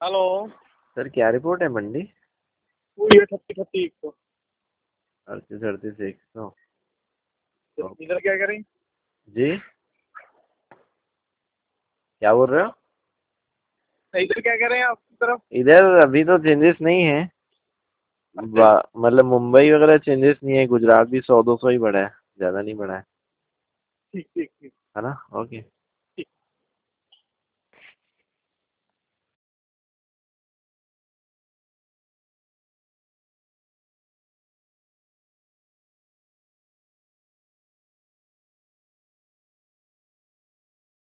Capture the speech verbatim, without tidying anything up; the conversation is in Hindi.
हेलो। सर क्या रिपोर्ट है मंडी? वही है थर्टी थर्टी एक सौ। अड़तीस अड़तीस एक सौ। इधर क्या करें? जी क्या बोल रहे हो? इधर क्या करें आपकी तरफ? इधर अभी तो चेंजेस नहीं है। अच्छा। बा- मतलब मुंबई वगैरह चेंजेस नहीं है, गुजरात भी सौ दो सौ ही बढ़ा है, ज्यादा नहीं बढ़ा है। ठीक ठीक ठीक। है ना? ओके।